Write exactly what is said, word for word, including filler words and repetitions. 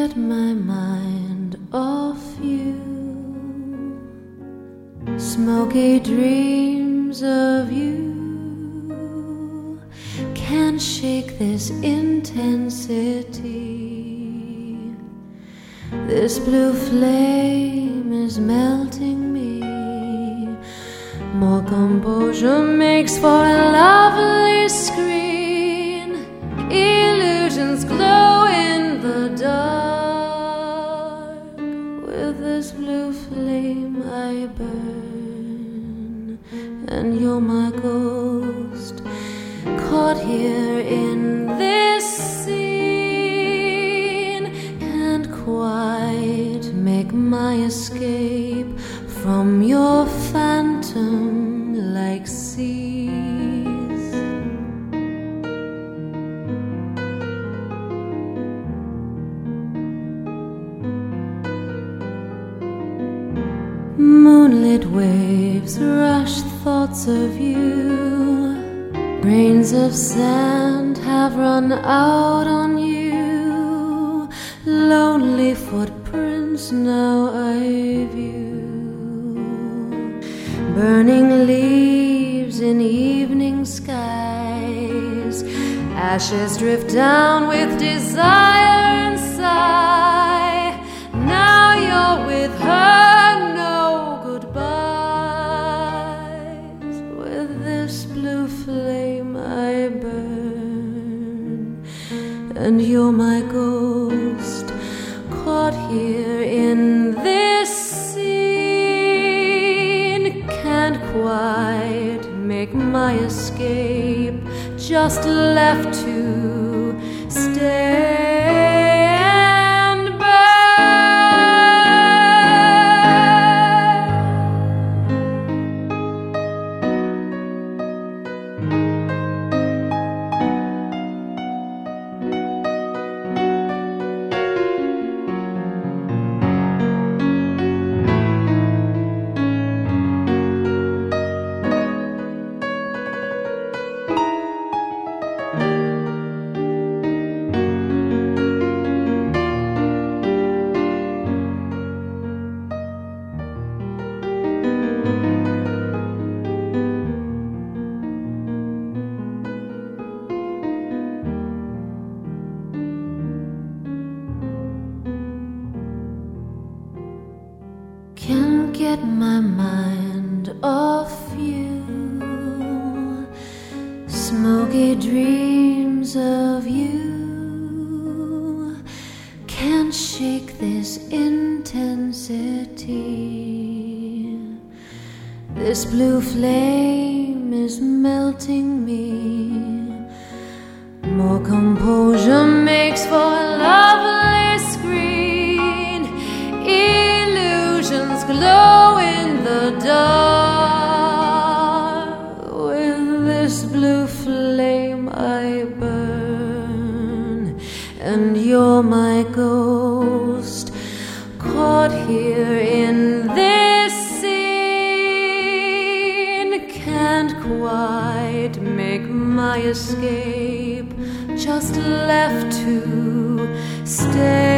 get my mind off you. Smoky dreams of you can't shake this intensity. This blue flame is melting me. More composure makes for a lovely screen. Illusions glow in the dark. With this blue flame I burn, and you're my ghost, caught here in this scene. Can't quite make my escape from your phantom like seas. Moonlit waves rush thoughts of you. Grains of sand have run out on you. Lonely footprints now I view. Burning leaves in evening skies. Ashes drift down with desire and sigh. Now you're with her, no goodbyes. With this blue flame I burn, and you're my ghost, caught here in this scene. Can't quite make my escape, just left to stay. Can't get my mind off you. Smoky dreams of you can't shake this intensity. This blue flame is melting me. More composure makes for a lovely screen. Illusions glow in the dark. With this blue flame I burn, and you're my ghost, caught here in this scene. Can't quite make my escape, just left to stay.